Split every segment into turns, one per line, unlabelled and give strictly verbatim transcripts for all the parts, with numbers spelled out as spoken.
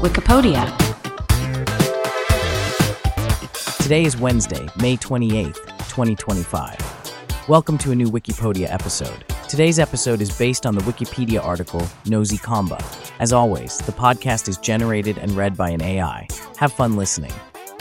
Wikipedia.
Today is Wednesday, May twenty-eighth, twenty twenty-five. Welcome to a new Wikipedia episode. Today's episode is based on the Wikipedia article Nosy Kamba. As always, the podcast is generated and read by an A I. Have fun listening.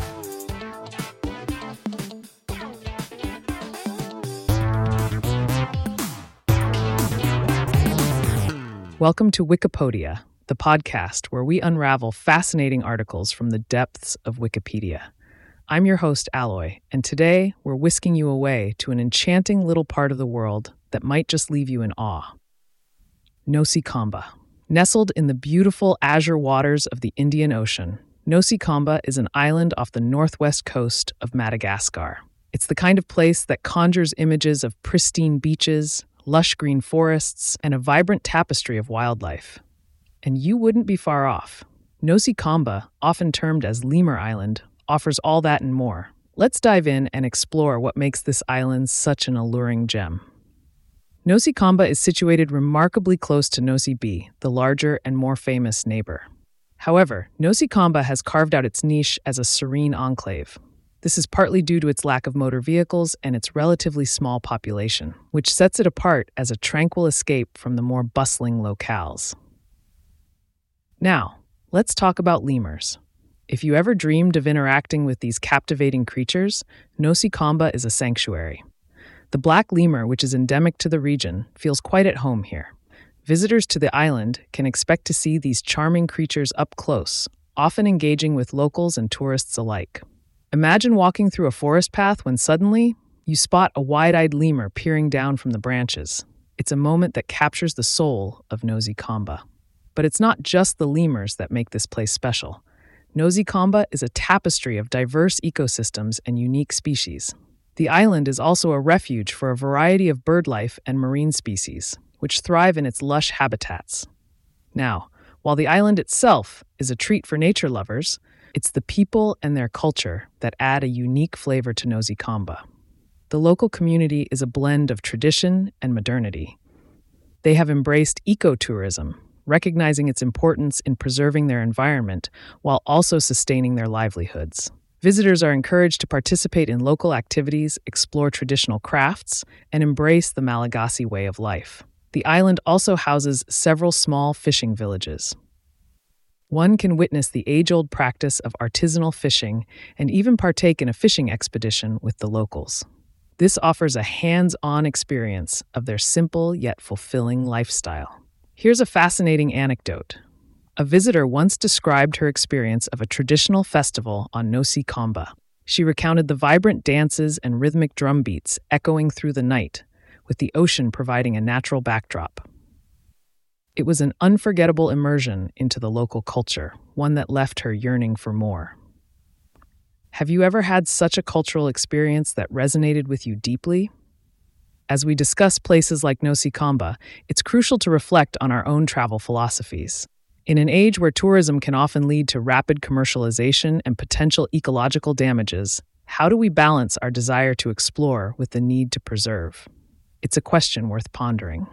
Welcome to Wikipedia, the podcast where we unravel fascinating articles from the depths of Wikipedia. I'm your host, Alloy, and today we're whisking you away to an enchanting little part of the world that might just leave you in awe. Nosy Kamba. Nestled in the beautiful azure waters of the Indian Ocean, Nosy Kamba is an island off the northwest coast of Madagascar. It's the kind of place that conjures images of pristine beaches, lush green forests, and a vibrant tapestry of wildlife. And you wouldn't be far off. Nosy Kamba, often termed as Lemur Island, offers all that and more. Let's dive in and explore what makes this island such an alluring gem. Nosy Kamba is situated remarkably close to Nosy Be, the larger and more famous neighbor. However, Nosy Kamba has carved out its niche as a serene enclave. This is partly due to its lack of motor vehicles and its relatively small population, which sets it apart as a tranquil escape from the more bustling locales. Now, let's talk about lemurs. If you ever dreamed of interacting with these captivating creatures, Nosy Kamba is a sanctuary. The black lemur, which is endemic to the region, feels quite at home here. Visitors to the island can expect to see these charming creatures up close, often engaging with locals and tourists alike. Imagine walking through a forest path when suddenly you spot a wide-eyed lemur peering down from the branches. It's a moment that captures the soul of Nosy Kamba. But it's not just the lemurs that make this place special. Nosy Kamba is a tapestry of diverse ecosystems and unique species. The island is also a refuge for a variety of bird life and marine species, which thrive in its lush habitats. Now, while the island itself is a treat for nature lovers, it's the people and their culture that add a unique flavor to Nosy Kamba. The local community is a blend of tradition and modernity. They have embraced ecotourism, recognizing its importance in preserving their environment while also sustaining their livelihoods. Visitors are encouraged to participate in local activities, explore traditional crafts, and embrace the Malagasy way of life. The island also houses several small fishing villages. One can witness the age-old practice of artisanal fishing and even partake in a fishing expedition with the locals. This offers a hands-on experience of their simple yet fulfilling lifestyle. Here's a fascinating anecdote. A visitor once described her experience of a traditional festival on Nosy Kamba. She recounted the vibrant dances and rhythmic drum beats echoing through the night, with the ocean providing a natural backdrop. It was an unforgettable immersion into the local culture, one that left her yearning for more. Have you ever had such a cultural experience that resonated with you deeply? As we discuss places like Nosy Kamba, it's crucial to reflect on our own travel philosophies. In an age where tourism can often lead to rapid commercialization and potential ecological damages, how do we balance our desire to explore with the need to preserve? It's a question worth pondering.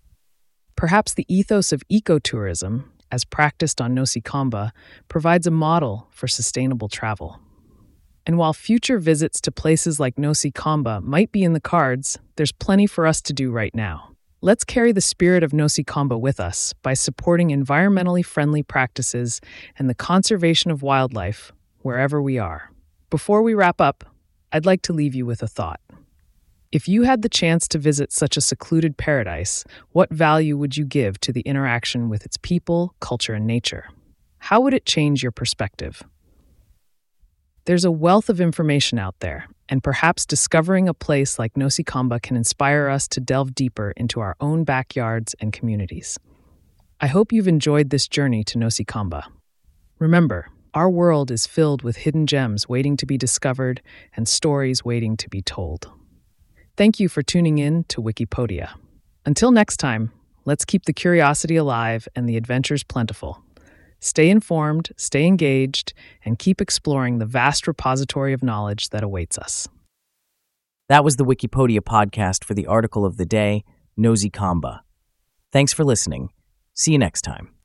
Perhaps the ethos of ecotourism, as practiced on Nosy Kamba, provides a model for sustainable travel. And while future visits to places like Nosy Kamba might be in the cards, there's plenty for us to do right now. Let's carry the spirit of Nosy Kamba with us by supporting environmentally friendly practices and the conservation of wildlife wherever we are. Before we wrap up, I'd like to leave you with a thought. If you had the chance to visit such a secluded paradise, what value would you give to the interaction with its people, culture, and nature? How would it change your perspective? There's a wealth of information out there, and perhaps discovering a place like Nosy Kamba can inspire us to delve deeper into our own backyards and communities. I hope you've enjoyed this journey to Nosy Kamba. Remember, our world is filled with hidden gems waiting to be discovered and stories waiting to be told. Thank you for tuning in to Wikipedia. Until next time, let's keep the curiosity alive and the adventures plentiful. Stay informed, stay engaged, and keep exploring the vast repository of knowledge that awaits us.
That was the Wikipedia podcast for the article of the day, Nosy Kamba. Thanks for listening. See you next time.